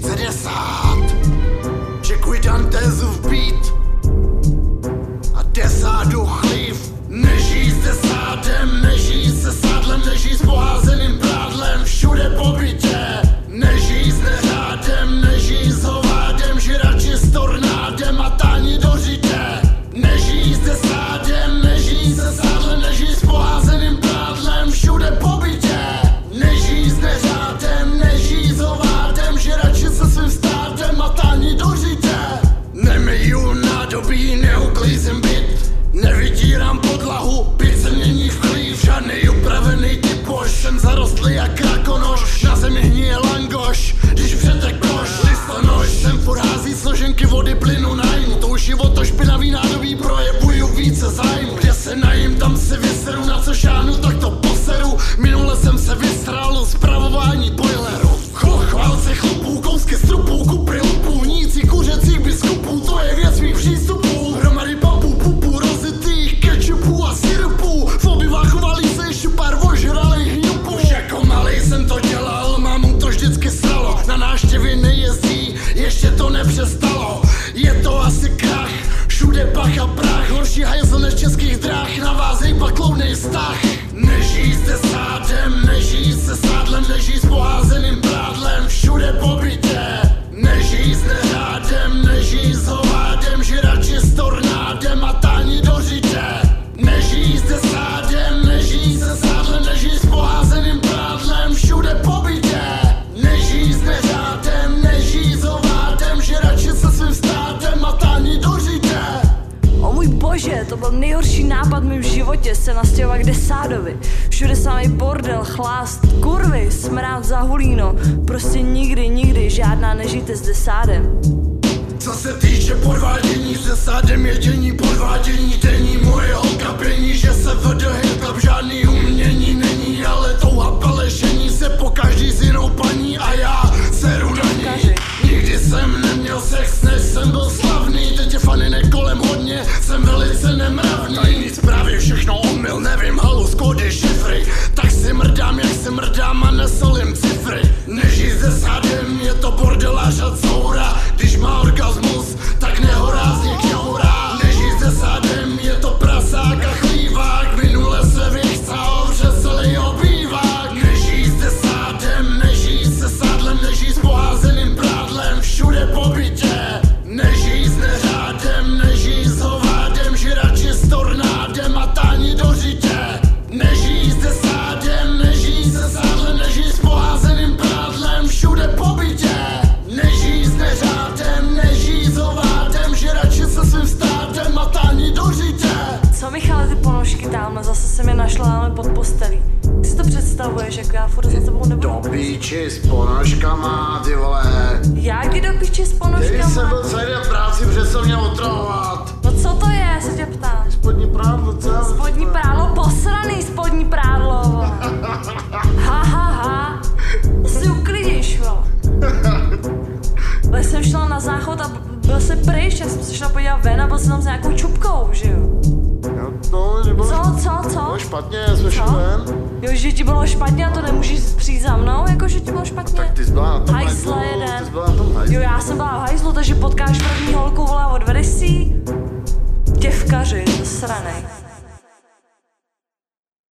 10. Čekuj Dantezův beat a 10 chlív. Nežij s desádem, nežij se sádlem, nežij s poházeným prádlem všude po bytě. Nežij s neřádem, nežij s hovádem, žirači s tornádem a táni do řitě. Nežij s desádem, nežij se sádlem, nežij s poházeným prádlem všude po bytě. Nežij s neřádem, nežij s hovádem, žirači se svým stádem a táni do řitě. Nemiju nádobí, neuklízím byt, nevydírám podlahu, byt se mění v chlív. Žádnej upravený typoš, jsem zarostlý jak krakonoš, na zemi hníje langoš, když přetek koš. Listonoš, sem furt hází složenky vody, plynu, nájmu. To už je o to špinavý nádobí, projevuju více zájmu. Kde se najím, tam se vyseru, na co šáhnu, tak to poseru. Minule jsem se vystral zpravování boileru. Chválce chlupů, kousky strupů, kupry lupů, nící kuřecích biskupů, to je věc mých přístupů. Hromady papů, pupů, rozitých kečupů a syrupů, v obyvách valí se ještě pár ožralých hňupů. Už jako malej jsem to dělal, mámu to vždycky sralo, na návštěvy nejezdí, ještě to nepřestalo. Je to asi krach, všude pach a prach, horší hajzl než českých drah, navázej pak kloudnej vztah. Nežij s desádem, nežij se sádlem, nežij s poházeným prádlem všude po bytě. Nežij s neřádem, nežij s hovádem, žirači s tornádem a táni do řitě. Nežij s desádem, nežij se sádlem, nežij s poházeným prádlem všude po bytě. Nežij s neřádem, nežij s hovádem, žirači se svým stádem a táni do řitě. O můj bože, to byl nejhorší nápad v mém životě, se nastěhovat k Desádovi. Všude samý bordel, chlást, kurvy, smrát za hulíno. Prostě nikdy žádná nežijte s Desádem. Co se týče podvádění s Desádem, jedění, podvádění denní, moje holka pění, že se vede hip-hop, žádný umění není, ale touha pelešení se po každý s jinou paní a já seru na ní. Nikdy jsem neměl sex, než jsem byl slavný, teď je faninek kolem hodně, jsem velice nemravný. Tajný zprávy, všechno omyl, nevím, halus, kódy, šifry, tak si mrdám, jak si mrdám a nesolím cifry. Nežij s Desádem, je to bordelář a coura, když má orgasmus, tak nehorázně kňourá. Nežij s Desádem, je to prasák a chlívák, minule se vychcál přes celý obývák. Nežij s Desádem, nežij se sádlem, nežij s poházeným prádlem všude po bytě. Nežij s neřádem, nežij s hovádem, žirači s tornádem a táni do řitě. Nežij s Desádem, nežij se sádlem, nežij s poházeným prádlem všude po bytě. Nežij s neřádem, nežij s hovádem, žirači se svým stádem a táni do řitě. Co Michale, ty ponožky tamhle, zase jsem je našla tamhle pod postelí. Ty si to představuješ, jako já furt za tebou nebudu. Do píči s ponožkama, ty vole. Jak jdi do piči s ponožkama? Když jsem byl celý den v práci, přestal mě otravovat. No co to je, se tě ptám? Spodní prádlo, co? Spodní prádlo, posraný spodní prádlo, vole. Ha. To si uklidíš, vole. Ale jsem šla na záchod a byl se pryč, já jsem se šla podívat ven a byl jsem tam s nějakou čupkou, že jo? No, že bylo Co? bylo špatně, jsme šli ven. Jo, že ti bylo špatně a to nemůžeš přijít za mnou, jako že ti bylo špatně? Tak ty jsi byla na tom hajzle hajzlu, jeden. ty jsi byla na tom hajzlu. Jo, já jsem byla v hajzlu, takže potkáš první holku, volá, odvedeš si jí. Děvkaři, sranej.